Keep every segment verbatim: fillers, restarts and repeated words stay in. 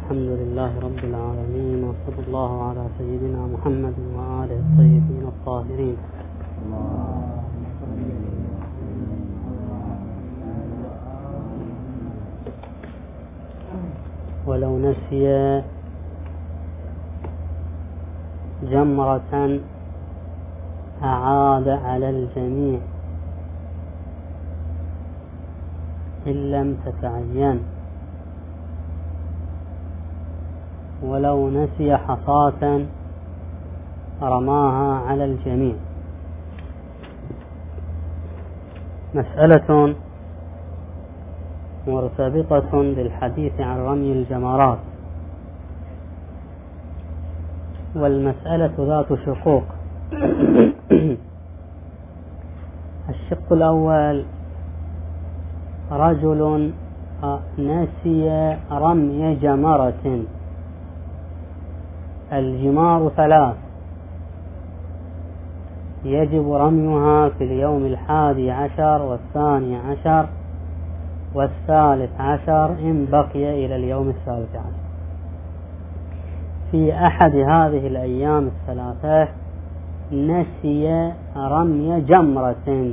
الحمد لله رب العالمين، وصلى الله على سيدنا محمد وآله الطيبين الطاهرين. ولو نسي جمرة أعاد على الجميع إن لم تتعين، ولو نسي حصاة رماها على الجميع. مسألة مرتبطة بالحديث عن رمي الجمرات، والمسألة ذات شقوق. الشق الأول: رجل نسي رمي جمرة. الجمار ثلاث، يجب رميها في اليوم الحادي عشر والثاني عشر والثالث عشر إن بقي إلى اليوم الثالث عشر. في أحد هذه الأيام الثلاثة نسي رمي جمرة،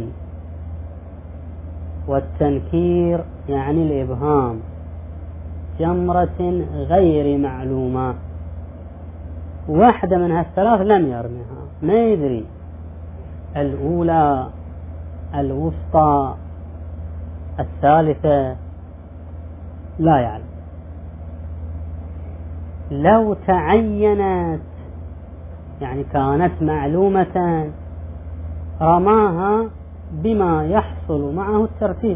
والتنكير يعني الإبهام، جمرة غير معلومة. واحدة من هالثلاث لم يرميها، ما يدري الأولى الوسطى الثالثة، لا يعلم. لو تعينت يعني كانت معلومة رماها بما يحصل معه الترتيب.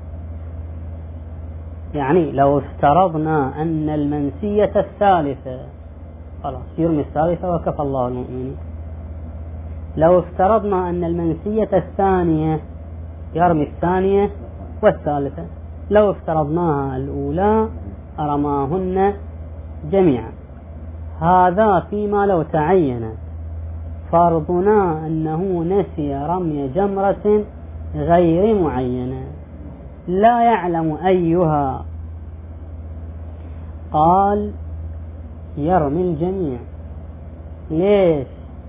يعني لو افترضنا أن المنسية الثالثة، خلاص يرمي الثالثة وكفى الله المؤمنين. لو افترضنا أن المنسية الثانية يرمي الثانية والثالثة، لو افترضناها الأولى رماهن جميعا. هذا فيما لو تعينت. فرضنا أنه نسي رمي جمرة غير معينة لا يعلم أيها، قال يرمي الجميع. ليش؟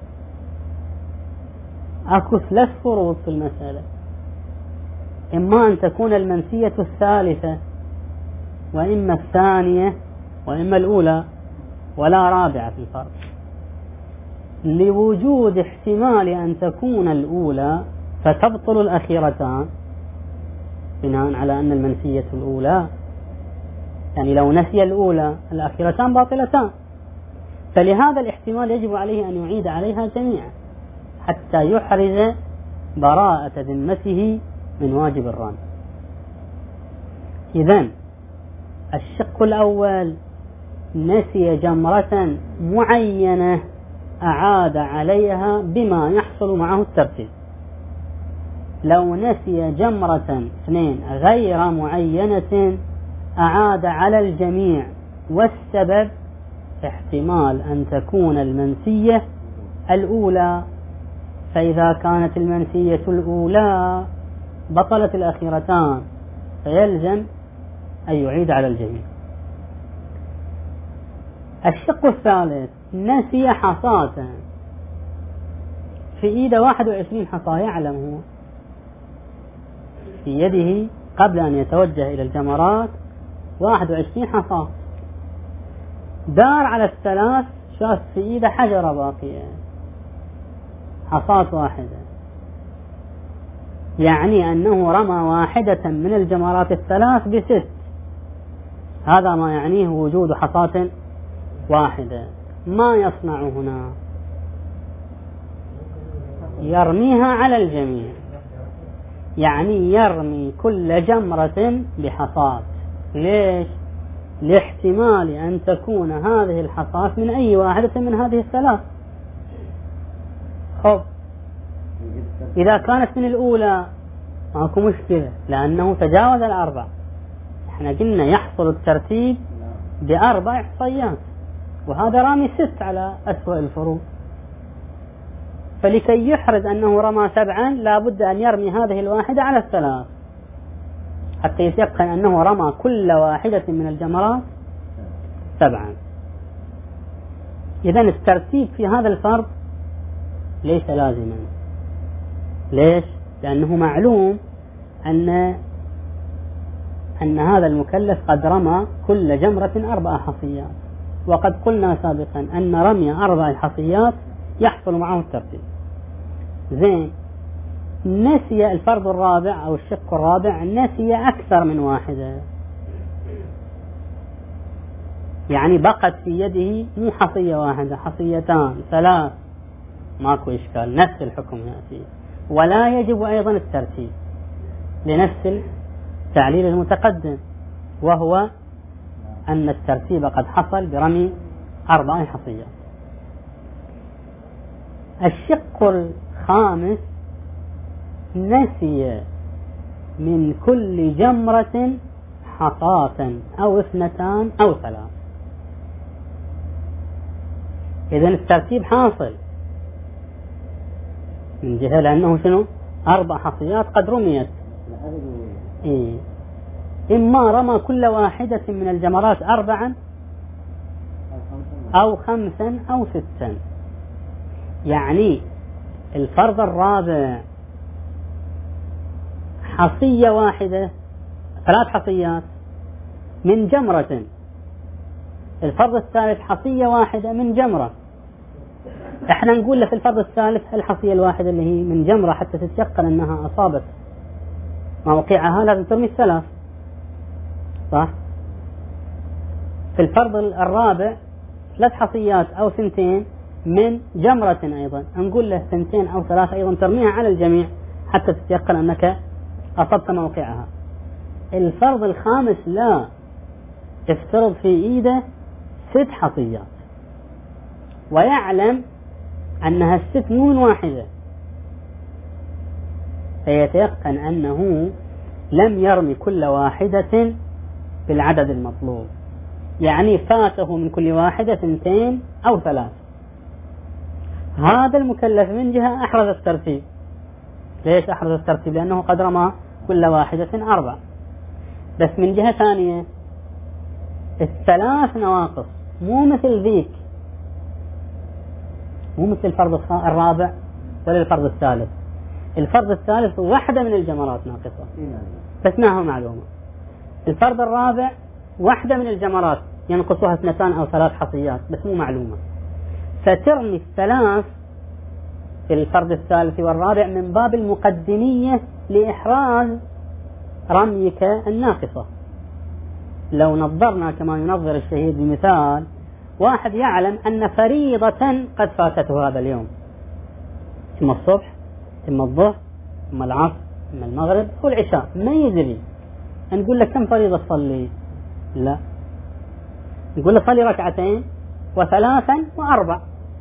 أكو ثلاث فروض في المسألة: إما أن تكون المنسية الثالثة، وإما الثانية، وإما الأولى، ولا رابعة في الفرق. لوجود احتمال أن تكون الأولى فتبطل الأخيرتان بناء على أن المنسية الأولى، يعني لو نسي الأولى الأخيرتان باطلتان، فلهذا الاحتمال يجب عليه أن يعيد عليها جميعا حتى يحرز براءة ذمته من واجب الرمي. إذن الشق الأول: نسي جمرة معينة أعاد عليها بما يحصل معه الترتيب. لو نسي جمرة اثنين غير معينة أعاد على الجميع، والسبب احتمال أن تكون المنسية الأولى، فإذا كانت المنسية الأولى بطلت الأخيرتان فيلزم أن يعيد على الجميع. الشق الثالث: نسي حصاة. في إيده واحد وعشرين حصاة، يعلم هو في يده قبل أن يتوجه إلى الجمرات واحد وعشرين حصاة، دار على الثلاث، شاف في إيده حجرة باقية، حصاة واحدة، يعني أنه رمى واحدة من الجمرات الثلاث بست. هذا ما يعنيه وجود حصاة واحدة. ما يصنع هنا؟ يرميها على الجميع، يعني يرمي كل جمرة بحصاة. ليش؟ لاحتمال أن تكون هذه الحصاة من أي واحدة من هذه الثلاث. خب إذا كانت من الأولى ماكو مشكلة، لأنه تجاوز الأربع. احنا قلنا يحصل الترتيب بأربع حصيات، وهذا رامي ست على أسوأ الفروض. فلكي يحرز أنه رمى سبعا لابد أن يرمي هذه الواحدة على الثلاث حتى يتيقن أنه رمى كل واحدة من الجمرات سبعا. إذن الترتيب في هذا الفرض ليس لازما. ليش؟ لأنه معلوم أن أن هذا المكلف قد رمى كل جمرة أربع حصيات، وقد قلنا سابقا أن رمي أربع حصيات يحصل معه الترتيب. زين، نسي الفرض الرابع أو الشق الرابع، نسي أكثر من واحدة، يعني بقت في يده مو حصية واحدة، حصيتان، ثلاث، ماكو إشكال، نفس الحكم يأتي، ولا يجب أيضا الترتيب لنفس التعليل المتقدم، وهو أن الترتيب قد حصل برمي أربع حصيات. الشق الخامس نسي من كل جمرة حصاة أو اثنتان أو ثلاث. إذن الترتيب حاصل من جهة لأنه شنو؟ أربع حصيات قد رميت. إيه؟ إما رمى كل واحدة من الجمرات أربعا أو خمسا أو ستا. يعني الفرض الرابع حصية واحدة، ثلاث حصيات من جمرة. الفرض الثالث حصية واحدة من جمرة. احنا نقول له في الفرض الثالث الحصية الواحدة اللي هي من جمرة حتى تتيقن انها اصابت موقعها لازم ترمي الثلاث، صح؟ في الفرض الرابع ثلاث حصيات او ثنتين من جمرة ايضا، نقول له ثنتين او ثلاث ايضا ترميها على الجميع حتى تتيقن انك اصبت موقعها. الفرض الخامس لا، افترض في ايده ست حصيات ويعلم أنها الست مو واحدة، فيتيقن أنه لم يرمي كل واحدة بالعدد المطلوب، يعني فاته من كل واحدة اثنتين أو ثلاث. هذا المكلف من جهة أحرز الترتيب. ليش أحرز الترتيب؟ لأنه قد رمى كل واحدة أربع. بس من جهة ثانية الثلاث نواقص مو مثل ذيك، مو مثل الفرض الرابع ولا الفرض الثالث. الفرض الثالث واحدة من الجمرات ناقصة بس ما هو معلومة. الفرض الرابع واحدة من الجمرات ينقصها اثنتان أو ثلاث حصيات بس مو معلومة، فترمي الثلاث في الفرض الثالث والرابع من باب المقدمية لإحراز رميك الناقصة. لو نظرنا كما ينظر الشهيد بمثال، واحد يعلم أن فريضة قد فاتته هذا اليوم، ثم الصبح ثم الظهر ثم العصر ثم المغرب والعشاء، ما يدري. نقول لك كم فريضة تصلي؟ لا، نقول له صلي ركعتين وثلاثا وأربع.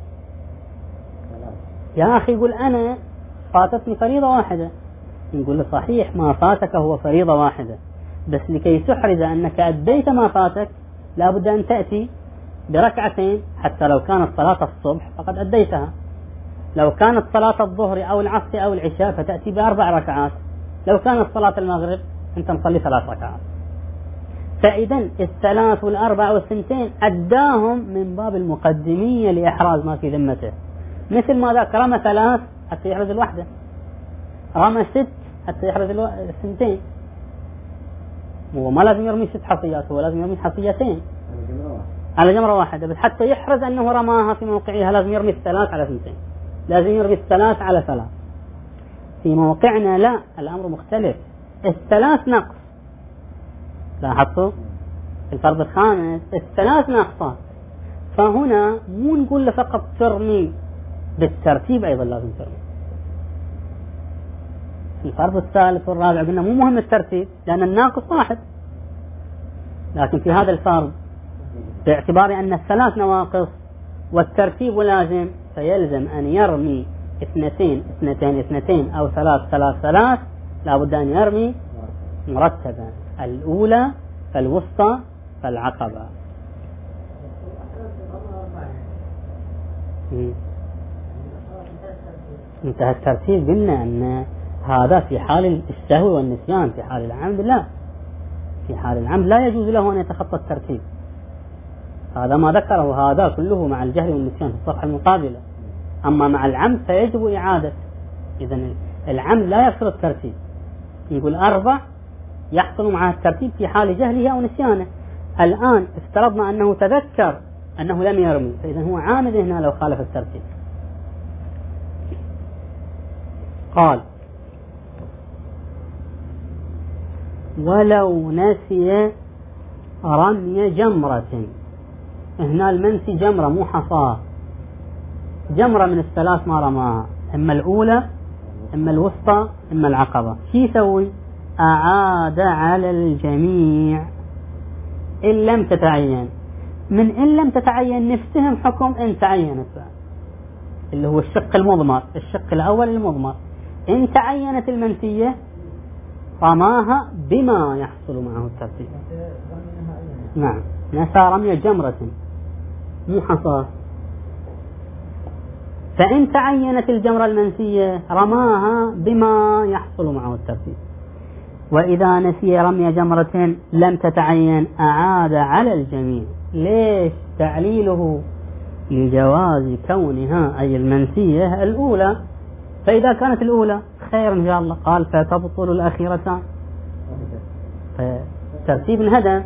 يا أخي يقول أنا فاتتني فريضة واحدة. نقول له صحيح ما فاتك هو فريضة واحدة، بس لكي تحرز أنك أديت ما فاتك لابد أن تأتي بركعتين، حتى لو كانت صلاة الصبح فقد أديتها، لو كانت صلاة الظهر أو العصر أو العشاء فتأتي بأربع ركعات، لو كانت صلاة المغرب أنت مصلي ثلاث ركعات. فإذا الثلاث والأربع والثنتين أداهم من باب المقدمية لإحراز ما في ذمته، مثل ما ذاك رمى ثلاث حتى يحرز الوحدة، رمى ست حتى يحرز الثنتين. هو ما لازم يرمي ست حصيات، هو لازم يرمي حصيتين على جمرة واحدة، بس حتى يحرز أنه رماها في موقعها لازم يرمي الثلاث على ثنتين، لازم يرمي الثلاث على ثلاث. في موقعنا لا، الأمر مختلف، الثلاث نقص. لاحظتوا الفرض الخامس الثلاث ناقصات، فهنا مو نقول له فقط ترمي، بالترتيب أيضا لازم ترمي. الفرض الثالث والرابع قلنا مو مهم الترتيب لأن الناقص واحد، لكن في هذا الفرض باعتبار أن الثلاث نواقص والترتيب لازم، فيلزم أن يرمي اثنتين اثنتين اثنتين أو ثلاث ثلاث ثلاث، لابد أن يرمي مرتبا، الأولى فالوسطى فالعقبة. انتهى الترتيب. قلنا أن هذا في حال السهو والنسيان، في حال العمد لا، في حال العمد لا يجوز له أن يتخطى الترتيب. هذا ما ذكره، هذا كله مع الجهل والنسيان في الصفحة المقابلة. أما مع العمد فيجب إعادة. إذن العمد لا يقصر الترتيب، يقول أربع يحصل معها الترتيب في حال جهله أو نسيانه. الآن افترضنا أنه تذكر أنه لم يرمي، فإذا هو عامد هنا لو خالف الترتيب. قال ولو نسي رمي جمرة. هنا المنسي جمرة مو حصاة، جمرة من الثلاث ما رماها، إما الأولى إما الوسطى إما العقبة. شي يسوي؟ أعاد على الجميع إن لم تتعين. من إن لم تتعين نفتهم حكم إن تعينت، اللي هو الشق المضمر، الشق الأول المضمر. إن تعينت المنسية رماها بما يحصل معه الترتيب. نعم، نسى رمي جمرة مو حصاة. فإن تعينت الجمرة المنسية رماها بما يحصل معه الترتيب. وإذا نسي رمي جمرة لم تتعين أعاد على الجميع. ليش؟ تعليله لجواز كونها أي المنسية الأولى، فإذا كانت الأولى خير إن شاء الله. قال فتبطل الأخيرتان، فترتيب انهدم.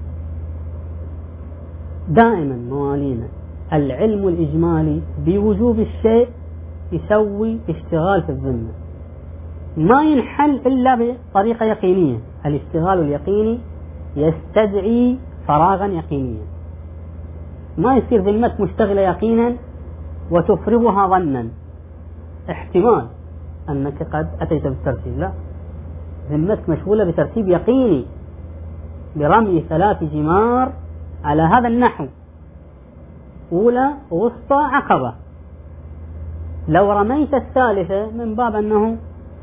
دائما موالينا العلم الإجمالي بوجوب الشيء يسوي اشتغال في الذمة، ما ينحل إلا بطريقة يقينية. الاشتغال اليقيني يستدعي فراغا يقينيا، ما يصير ذمتك مشتغلة يقينا وتفرغها ظنا احتمال أنك قد أتيت بالترتيب. لا، ذمتك مشغولة بترتيب يقيني برمي ثلاث جمار على هذا النحو، أولى وسطى عقبة. لو رميت الثالثة من باب أنه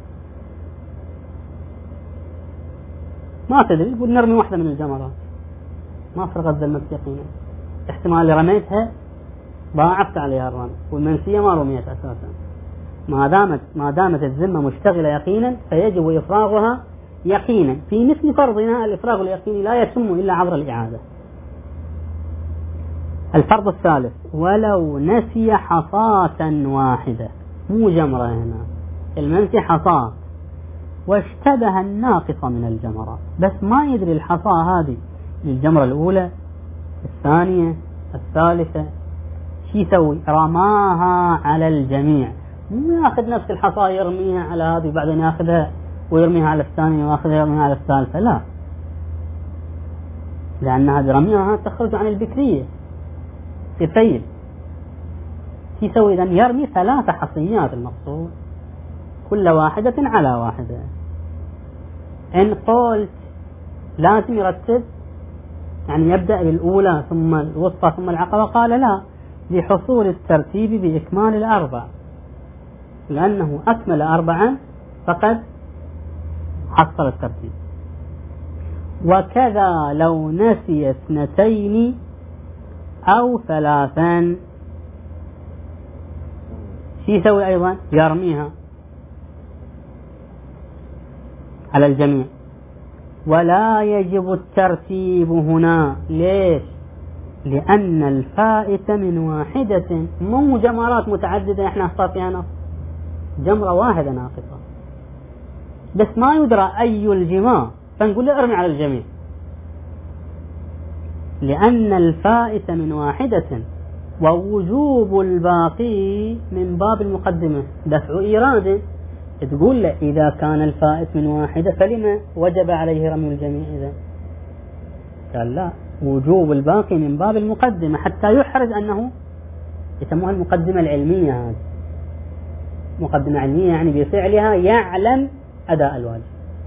ما تدري، يقول نرمي واحدة من الجمرات، ما فرغت ذمتك يقينا، احتمال اللي رميتها ضاعفت عليها الرمي، والمنسية ما رميت أساسا. ما دامت ما دامت الذمة مشتغلة يقينا فيجب إفراغها يقينا. في مثل فرضنا الإفراغ اليقيني لا يتم إلا عبر الإعادة. الفرض الثالث ولو نسي حصاة واحدة، مو جمرة هنا، المنسي حصاة واشتبه الناقص من الجمرات، بس ما يدري الحصاة هذه للجمرة الأولى الثانية الثالثة. شي يسوي؟ رماها على الجميع، مو ياخذ نفس الحصاة يرميها على هذه وبعدين ياخذها ويرميها على الثانية وياخذها يرميها على الثالثة، لا، لأن هذه رميها تخرج عن البكرية في فيل. شي يسوي إذن؟ يرمي ثلاث حصيات المقصود، كل واحدة على واحدة. إن قلت لازم يرتب، يعني يبدأ بالأولى ثم الوسطى ثم العقبة، قال لا، لحصول الترتيب بإكمال الأربع، لأنه أكمل أربعا فقد حصل الترتيب. وكذا لو نسي اثنتين أو ثلاثا، شي يسوي أيضا؟ يرميها على الجميع. ولا يجب الترتيب هنا. ليش؟ لأن الفائت من واحدة، مو جمرات متعددة احنا اختار فيها نص، جمرة واحدة ناقصة بس ما يدرى أي الجماع، فنقول له ارمي على الجميع. لأن الفائت من واحدة ووجوب الباقي من باب المقدمة دفع إيراد. تقول له إذا كان الفائت من واحدة فلما وجب عليه رمي الجميع؟ إذا قال لا، وجوب الباقي من باب المقدمة حتى يحرز أنه يسموها المقدمة العلمية. هذه مقدمة علمية يعني بفعلها يعلم أداء الواجب.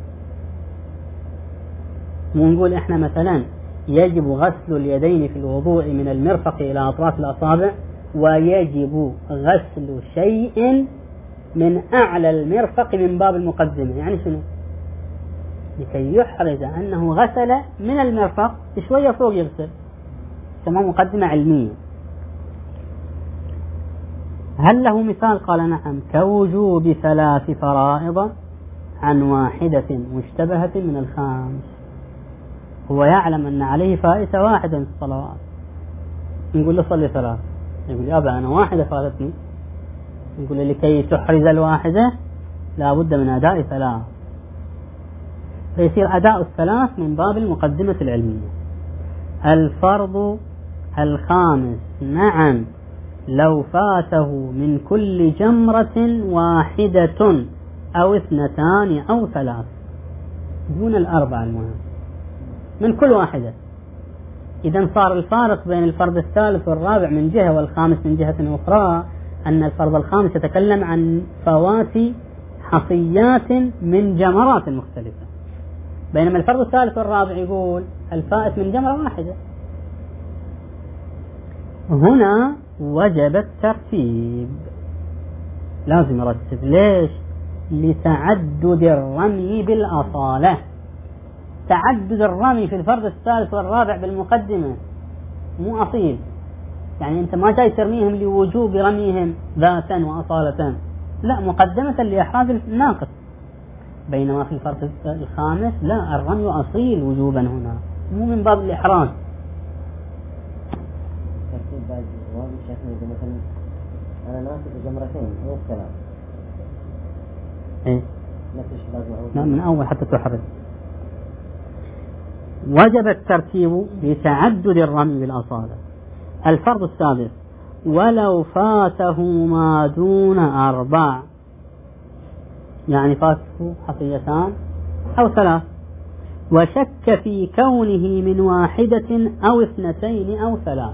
ونقول إحنا مثلا يجب غسل اليدين في الوضوء من المرفق إلى أطراف الأصابع، ويجب غسل شيء من أعلى المرفق من باب المقدمة. يعني شنو؟ لكي يحرز أنه غسل من المرفق شوية فوق يغسل، تسمى مقدمة علمية. هل له مثال؟ قال نعم، كوجوب ثلاث فرائض عن واحدة مشتبهة من الخامس. هو يعلم أن عليه فائتة واحدة من الصلوات، نقول له صلي ثلاث، يقول يا أبا أنا واحدة فاتتني، نقول له لكي تحرز الواحدة لا بد من أداء ثلاث، فيصير أداء الثلاث من باب المقدمة العلمية. الفرض الخامس نعم لو فاته من كل جمرة واحدة أو اثنتان أو ثلاث، دون الأربع المهم، من كل واحدة. إذا صار الفارق بين الفرض الثالث والرابع من جهة والخامس من جهة أخرى أن الفرض الخامس يتكلم عن فوات حصيات من جمرات مختلفة، بينما الفرض الثالث والرابع يقول الفائت من جمرة واحدة. هنا وجب الترتيب، لازم يرتب. ليش؟ لتعدد الرمي بالأصالة. تعدد الرمي في الفرض الثالث والرابع بالمقدمة مو أصيل، يعني أنت ما جاي ترميهم لوجوب رميهم ذاتا وأصالة، لا، مقدمة لإحراز الناقص. بينما في الفرض الخامس لا، الرمي أصيل وجوبا هنا، مو من باب الإحراز. مثلا أنا ناسك جمرتين مو ثلاث. إيه؟ لا، من أول حتى تحرز. وجب الترتيب لتعدد الرمي بالأصالة. الفرض السادس ولو فاته ما دون أربع، يعني فاته حصيتان أو ثلاث، وشك في كونه من واحدة أو اثنتين أو ثلاث.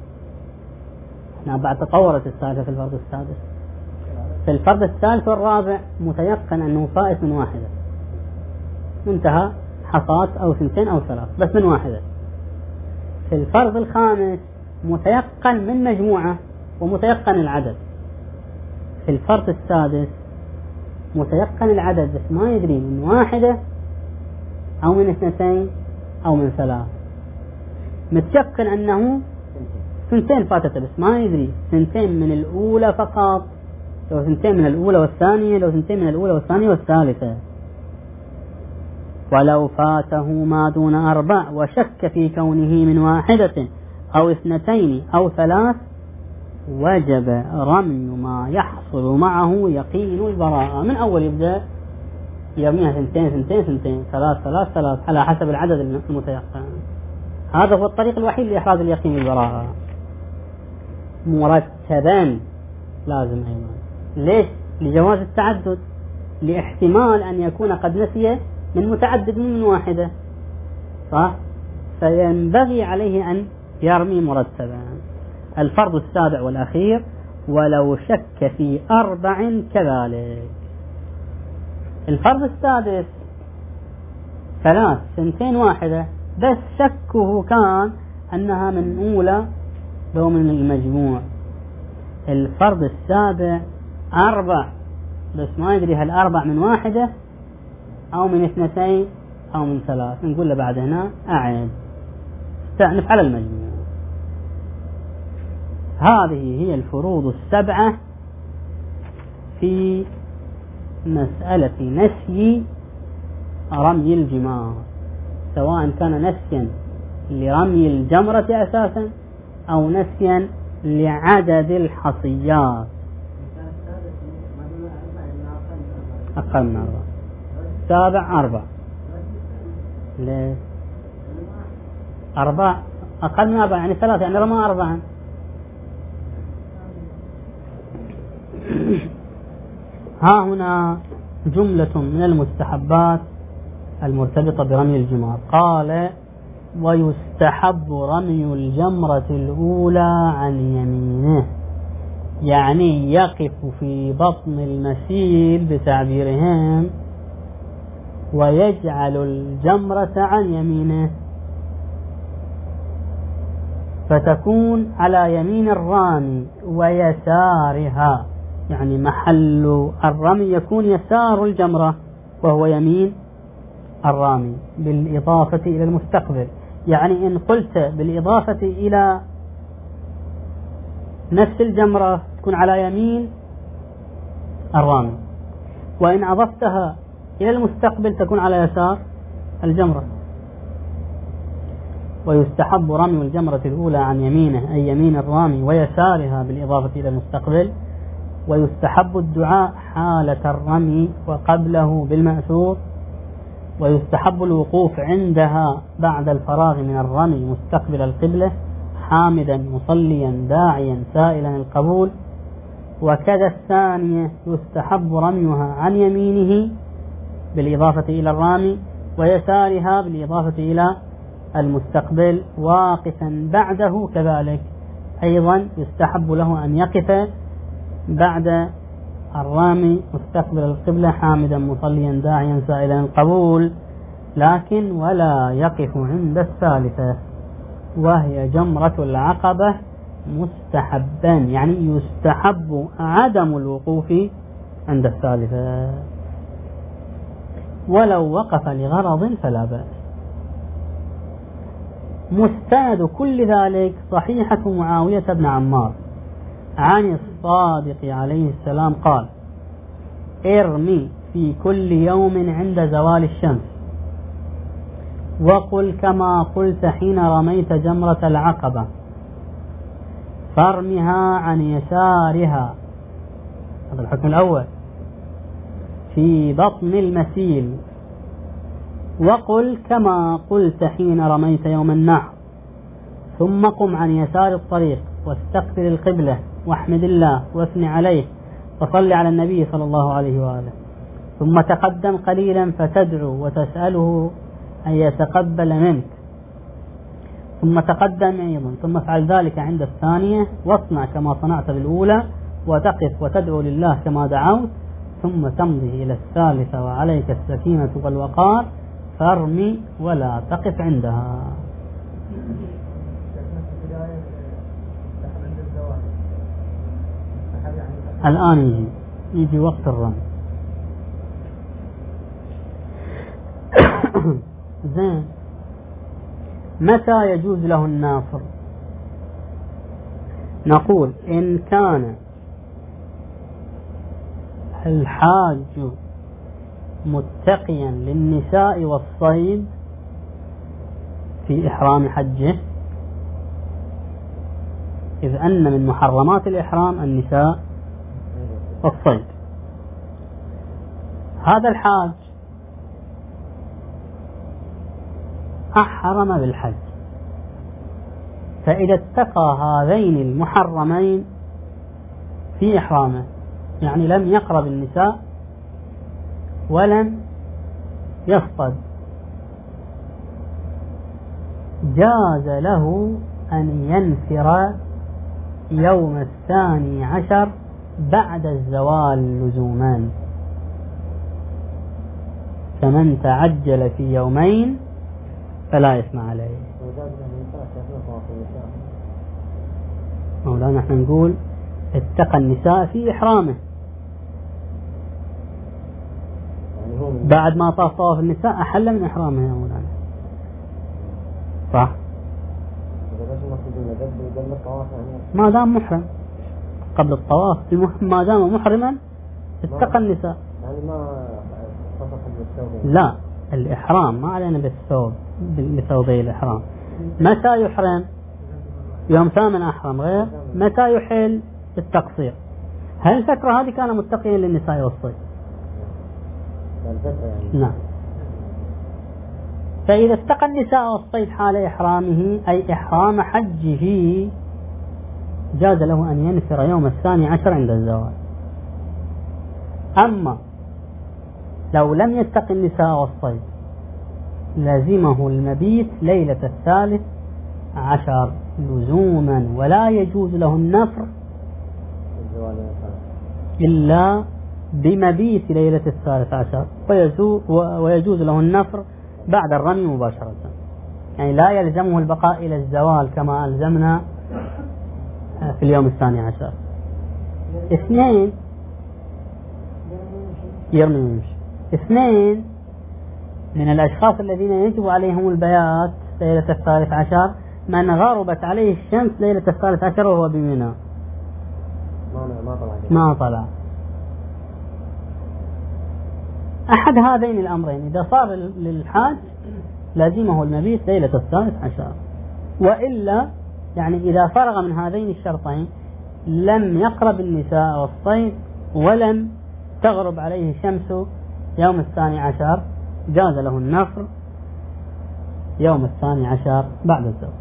بعد تطورت السالفة في الفرض السادس. في الفرض الثالث والرابع متيقن أنه فائت من واحدة، انتهى، حصات أو ثنتين أو ثلاث، بس من واحدة. في الفرض الخامس متيقن من مجموعة ومتيقن العدد. في الفرض السادس متيقن العدد بس ما يدري من واحدة أو من اثنتين أو من ثلاث. متيقن أنه ثنتين فاتته بس ما يدري ثنتين من الأولى فقط، لو ثنتين من الأولى والثانية، لو ثنتين من الأولى والثانية والثالثة. ولو فاته ما دون أربع وشك في كونه من واحدة أو اثنتين أو ثلاث وجب رمي ما يحصل معه يقين البراءة. من أول يبدأ يرميها ثنتين ثنتين ثنتين ثلاث ثلاث ثلاث على حسب العدد المتيقن. هذا هو الطريق الوحيد لإحراز اليقين البراءة مرتبا، لازم أيضا. ليش؟ لجواز التعدد، لاحتمال أن يكون قد نسي من متعدد من واحدة، صح؟ فينبغي عليه أن يرمي مرتبا. الفرض السابع والأخير ولو شك في أربع كذلك. الفرض السادس ثلاث سنتين واحدة، بس شكه كان أنها من أولى لو من المجموع. الفرض السابع أربع، بس ما يدري هل أربع من واحدة أو من اثنتين أو من ثلاث. نقول له بعد هنا أعد، استأنف على المجموع. هذه هي الفروض السبعة في مسألة نسي رمي الجمار، سواء كان نسيا لرمي الجمرة أساسا أو نسيا لعدد الحصيات. أقل من أربع. سابع أربع. ليه؟ أربع أقل من أربع يعني ثلاثة، يعني رمى أربعا. ها هنا جملة من المستحبات المرتبطة برمي الجمار. قال ويستحب رمي الجمرة الأولى عن يمينه، يعني يقف في بطن المسيل بتعبيرهم ويجعل الجمرة عن يمينه، فتكون على يمين الرامي ويسارها، يعني محل الرمي يكون يسار الجمرة وهو يمين الرامي، بالإضافة إلى المستقبل. يعني إن قلت بالإضافة إلى نفس الجمرة تكون على يمين الرامي، وإن أضفتها إلى المستقبل تكون على يسار الجمرة. ويستحب رمي الجمرة الأولى عن يمينه أي يمين الرامي ويسارها بالإضافة إلى المستقبل. ويستحب الدعاء حالة الرمي وقبله بالمأثور. ويستحب الوقوف عندها بعد الفراغ من الرمي مستقبل القبلة حامدا مصليا داعيا سائلا القبول. وكذا الثانية يستحب رميها عن يمينه بالإضافة إلى الرامي ويسارها بالإضافة إلى المستقبل واقفا بعده كذلك أيضا يستحب له أن يقف بعد الرامي مستقبل القبلة حامدا مصليا داعيا سائلا القبول، لكن ولا يقف عند الثالثة وهي جمرة العقبة مستحبا، يعني يستحب عدم الوقوف عند الثالثة، ولو وقف لغرض فلا بأس. مستند كل ذلك صحيحة معاوية بن عمار عن الصادق عليه السلام قال: ارمي في كل يوم عند زوال الشمس، وقل كما قلت حين رميت جمرة العقبة، فارمها عن يسارها، هذا الحكم الأول، في بطن المسيل، وقل كما قلت حين رميت يوم النحر، ثم قم عن يسار الطريق واستقبل القبلة واحمد الله واثني عليه وصل على النبي صلى الله عليه وآله، ثم تقدم قليلا فتدعو وتسأله أن يتقبل منك، ثم تقدم أيضا، ثم افعل ذلك عند الثانية، واصنع كما صنعت بالأولى، وتقف وتدعو لله كما دعوت، ثم تمضي إلى الثالثة وعليك السكينة والوقار، فارمي ولا تقف عندها. الآن يجي يجي وقت الرمي. زين، متى يجوز له النافر؟ نقول إن كان الحاج متقيا للنساء والصيد في إحرام حجه، إذ أن من محرمات الإحرام النساء والصيد، هذا الحاج أحرم بالحج، فإذا اتقى هذين المحرمين في إحرامه، يعني لم يقرب النساء ولم يصطد، جاز له أن ينفر يوم الثاني عشر بعد الزوال لزوما، فمن تعجل في يومين فلا إثم عليه. مولانا نحن نقول اتقى النساء في إحرامه، بعد ما طاف طواف النساء أحل من إحرامه يا مولانا، صح؟ ما دام محرم قبل الطواف، ما دام محرما اتقى النساء. لا، الإحرام ما علينا بالثوب، بثوبي الإحرام. متى يحرم؟ يوم ثامن أحرم، غير متى يحل التقصير. هل الفترة هذه كان متقيا للنساء والصيد؟ نعم. فإذا اتقى النساء والصيد حال إحرامه أي إحرام حجه، جاز له أن ينفر يوم الثاني عشر عند الزوال. أما لو لم يتق النساء والصيد لزمه المبيت ليلة الثالث عشر لزوما، ولا يجوز له النفر إلا بمبيت ليلة الثالث عشر، ويجوز له النفر بعد الرمي مباشرة، يعني لا يلزمه البقاء إلى الزوال كما ألزمنا في اليوم الثاني عشر. اثنين، يرمي ويمشي. اثنين، من الأشخاص الذين يجب عليهم البيات ليلة الثالث عشر من غربت عليه الشمس ليلة الثالث عشر وهو بمنى، ما طلع. أحد هذين الأمرين إذا صار للحاج لازمه المبيت ليلة الثالث عشر، وإلا يعني إذا فرغ من هذين الشرطين لم يقرب النساء والصيد ولم تغرب عليه شمس يوم الثاني عشر جاز له النفر يوم الثاني عشر بعد الزوج.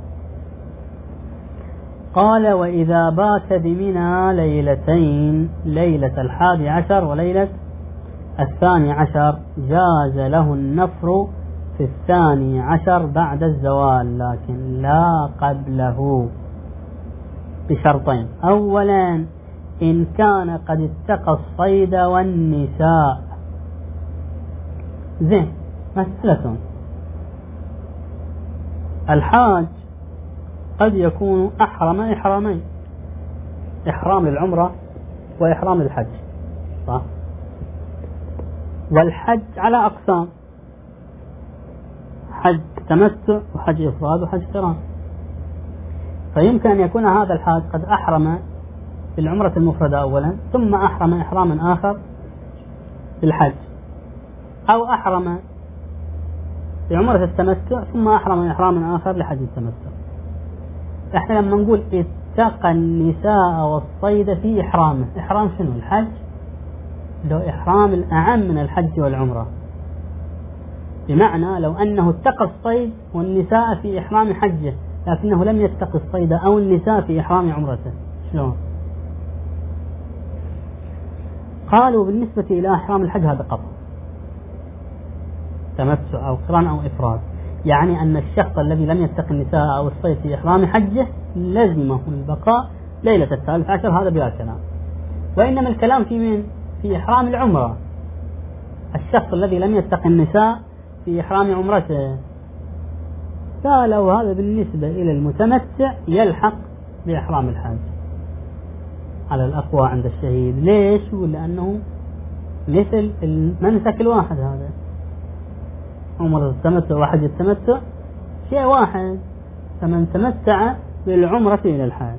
قال وإذا بات بمنى ليلتين ليلة الحادي عشر وليلة الثاني عشر جاز له النفر في الثاني عشر بعد الزوال لكن لا قبله بشرطين. أولا إن كان قد اتقى الصيد والنساء. زين مسألة الحاج قد يكون أحرم إحرامين إحرام للعمرة وإحرام للحج صح؟ والحج على أقسام حج تمتع وحج إفراد وحج قران. فيمكن أن يكون هذا الحاج قد أحرم بالعمرة المفردة أولا ثم أحرم إحراما آخر بالحج أو أحرم بعمرة التمتع ثم أحرم إحراما آخر لحج التمتع. إحنا لما نقول اتقى النساء والصيد في إحرامه إحرام شنو؟ الحج لو إحرام الأعم من الحج والعمرة بمعنى لو أنه اتقى الصيد والنساء في إحرام حجه لكنه لم يتقي الصيد أو النساء في إحرام عمرته شلون؟ قالوا بالنسبة إلى إحرام الحج هذا قطع تمتع أو قران أو إفراد يعني أن الشخص الذي لم يتقي النساء أو الصيد في إحرام حجه لزمه البقاء ليلة الثالث عشر هذا بلا كلام. وإنما الكلام في من؟ في إحرام العمرة الشخص الذي لم يتقي النساء في إحرام عمرته قالوا هذا بالنسبة إلى المتمتع يلحق بإحرام الحج على الأقوى عند الشهيد. ليش؟ لأنه مثل المنسك الواحد هذا عمرة التمتع وحج التمتع شيء واحد فمن تمتع بالعمرة إلى الحج.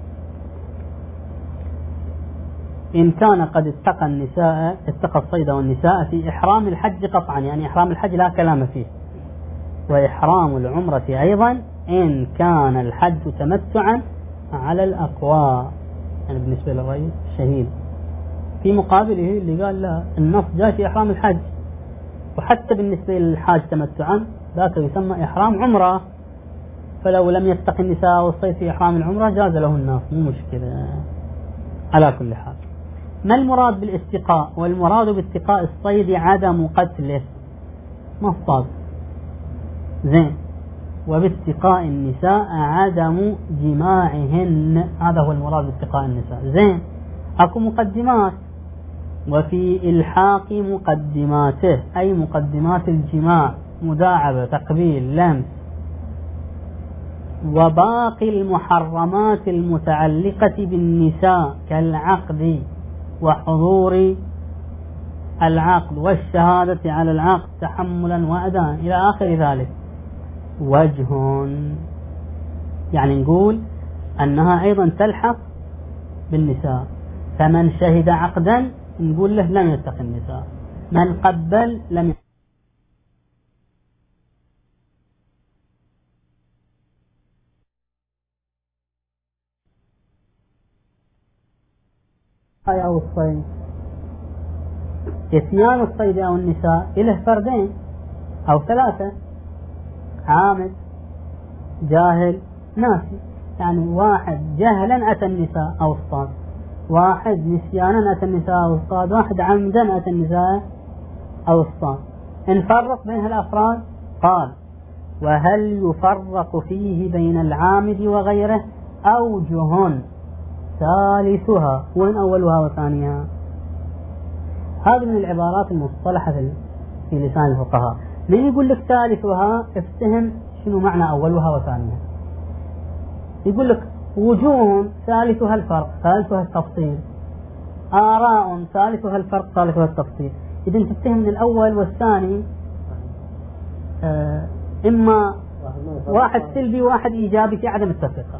إن كان قد اتقى النساء اتقى الصيد والنساء في إحرام الحج قطعا يعني إحرام الحج لا كلام فيه وإحرام العمرة أيضا إن كان الحج تمتعا على الأقوى يعني بالنسبة للرئيس الشهيد. في مقابله اللي قال لا النص جاء في إحرام الحج وحتى بالنسبة للحاج تمتعا ذاك يسمى إحرام عمرة فلو لم يتقي النساء والصيد في إحرام العمرة جاز له النص مو مشكلة. على كل حال ما المراد بالاستقاء؟ والمراد باتقاء الصيد عدم قتله ما اصطاد زين وباتقاء النساء عدم جماعهن هذا هو المراد باتقاء النساء. زين أكو مقدمات وفي إلحاق مقدماته أي مقدمات الجماع مداعبة تقبيل لمس وباقي المحرمات المتعلقة بالنساء كالعقد وحضور العقد والشهادة على العقد تحملا وأداء إلى آخر ذلك وجه يعني نقول أنها أيضا تلحق بالنساء. فمن شهد عقدا نقول له لم يتقي النساء من قبل لم يتقي أو الصيد. إتيان الصيد أو النساء له فردين أو ثلاثة عامد جاهل ناسي يعني واحد جهلا أتى النساء أو اصطاد واحد نسيانا أتى النساء أو اصطاد واحد عمدا أتى النساء أو اصطاد. نفرق بين الأفراد قال وهل يفرق فيه بين العامد وغيره؟ أوجه ثالثها وين أولها وثانيها؟ هذه من العبارات المصطلحة في لسان الفقهاء. من يقول لك ثالثها افتهم شنو معنى أولها وثانيها. يقول لك وجوه ثالثها الفرق ثالثها التفصيل آراء ثالثها الفرق ثالثها التفصيل. إذا تفتهم من الأول والثاني آه إما واحد سلبي وواحد إيجابي في عدم التفرقة.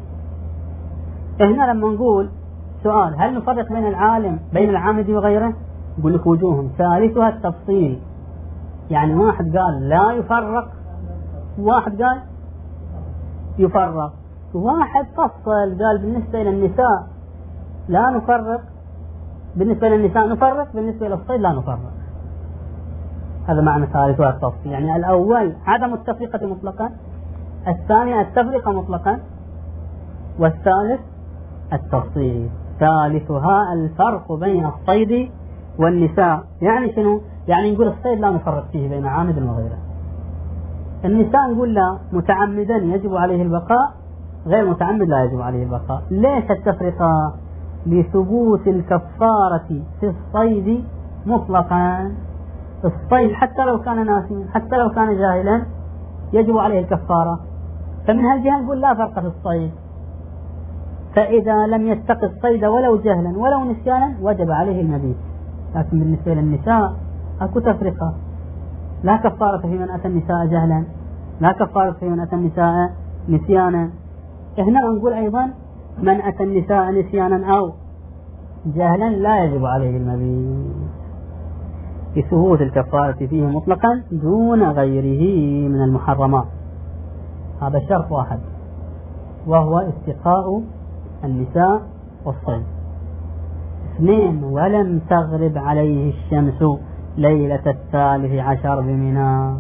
هنا لما نقول سؤال هل نفرق بين العالم بين العامد وغيره؟ يقول لك وجوههم ثالثها التفصيل يعني واحد قال لا يفرق واحد قال يفرق. واحد فصل قال بالنسبة للنساء لا نفرق، بالنسبة للنساء نفرق، بالنسبة للصيد لا نفرق. هذا معنى ثالث التفصيل. يعني الأول عدم التفرقة مطلقا، الثاني التفرقة مطلقا، والثالث التفصيل. ثالثها الفرق بين الصيد والنساء. يعني شنو؟ يعني نقول الصيد لا نفرق فيه بين عامد وغيره، النساء نقول لا، متعمدا يجب عليه البقاء، غير متعمد لا يجب عليه البقاء. ليش التفرقة؟ لثبوت الكفارة في الصيد مطلقا. الصيد حتى لو كان ناسيا، حتى لو كان جاهلا، يجب عليه الكفارة. فمن هالجهة نقول لا فرق في الصيد، فإذا لم يتق الصيد ولو جهلا ولو نسيانا وجب عليه المبيت. لكن بالنسبة للنساء أكو تفرقة، لا كفارة في من أتى النساء جهلا، لا كفارة في من أتى النساء نسيانا. هنا نقول أيضا من أتى النساء نسيانا أو جهلا لا يجب عليه المبيت، لثبوت الكفارة فيه مطلقا دون غيره من المحرمات. هذا شرط واحد، وهو استقاء النساء والصيد. اثنين، ولم تغرب عليه الشمس ليلة الثالث عشر بمنى.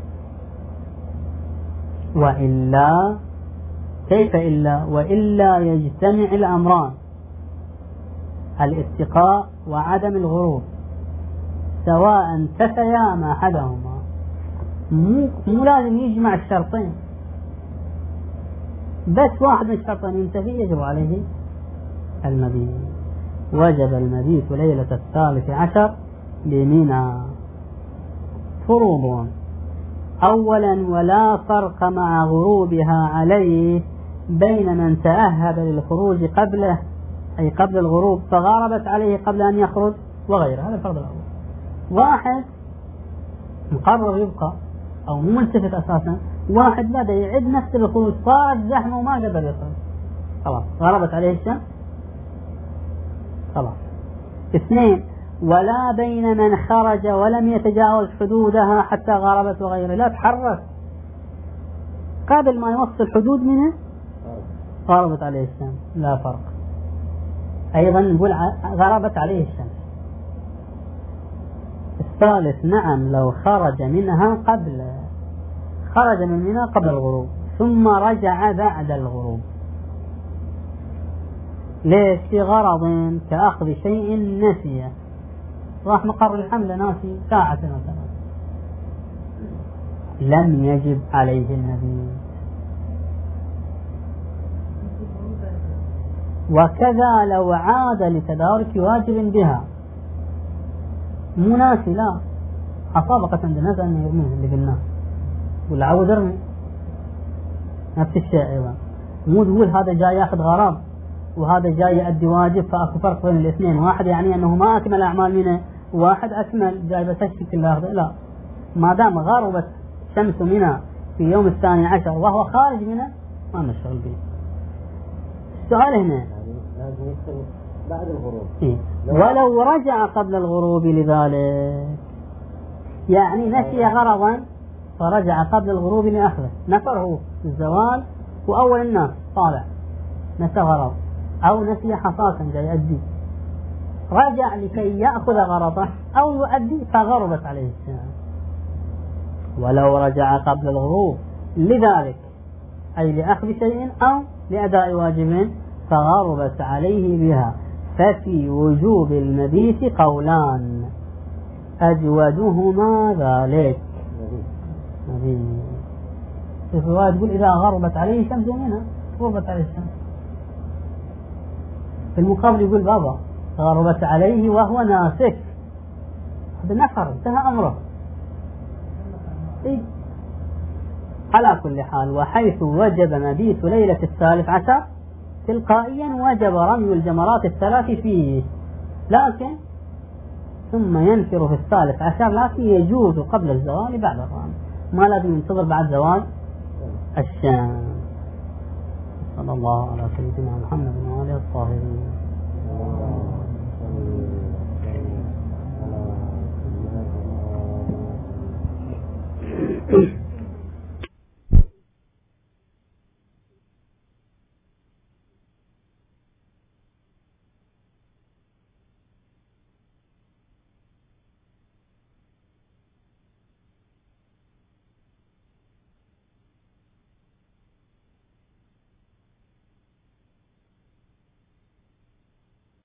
وإلا، كيف إلا؟ وإلا يجتمع الأمران، الاستقاء وعدم الغروب، سواء انتفيا ما أحدهما. مو لازم يجمع الشرطين، بس واحد من الشرطين ينتفي يجب عليه المبيت. وجب المبيت ليلة الثالث عشر بمنى. فروض: أولا، ولا فرق مع غروبها عليه بين من تأهب للخروج قبله، أي قبل الغروب، فغاربت عليه قبل أن يخرج، وغيره. هذا الفرض الأول. واحد مقرر يبقى أو مو ملتفت أساسا، واحد بدأ يعد نفس الخروج، صارت زحمة وما قدر يخرج، خلاص غربت عليه الشمس، خلاص. اثنين، ولا بين من خرج ولم يتجاوز حدودها حتى غربت وغيره، لا تحرك قبل ما يوصل حدود منها غربت عليه الشمس، لا فرق. أيضا نقول غربت عليه الشمس. الثالث، نعم، لو خرج منها قبل خرج من منى قبل الغروب ثم رجع بعد الغروب، ليش؟ في غرض كأخذ شيء نسيه، راح مقر الحملة ناسي ساعة مثلا، لم يجب عليه المبيت. وكذا لو عاد لتدارك واجب بها، مو ناسي، لا، أصابقت عند الناس أن يرميه اللي قلناه ولا عاود ارمي، نفس الشيء أيضا. مو تقول هذا جاي ياخذ غرام وهذا جاي يؤدي واجب، فأكو فرق بين الاثنين، واحد يعني أنه ما أكمل أعمال منه، واحد أكمل جاي بس الشكل لاخذ. لا، ما دام غربت شمس منى في يوم الثاني عشر وهو خارج منه ما نشغل به. السؤال هنا لازم يدخل بعد الغروب. إيه؟ ولو رجع قبل الغروب لذلك، يعني نسي غرضا فرجع قبل الغروب لأخذه، نفره الزوال وأول الناس طالع نسى غرض، أو نسي حصاصا جاي يؤدي، رجع لكي يأخذ غرضه أو يؤدي فغربت عليه الشمس. ولو رجع قبل الغروب لذلك، أي لأخذ شيء أو لأداء واجب، فغربت عليه بها، ففي وجوب المبيت قولان، أجودهما ذلك. مبيت في رواية تقول إذا غربت عليه شمس منها غربت عليه الشمس، في المقابل يقول بابا غربت عليه وهو ناسك، هذا نفر انتهى أمره. إيه؟ على كل حال، وحيث وجب مبيت ليلة الثالث عشر تلقائيا وجب رمي الجمرات الثلاث فيه، لكن ثم ينفر في الثالث عشر، لكن يجوز قبل الزوال بعد الرمي، ما لازم ينتظر بعد زوال الشمس. صلى الله على سيدنا محمد وآله الطاهرين.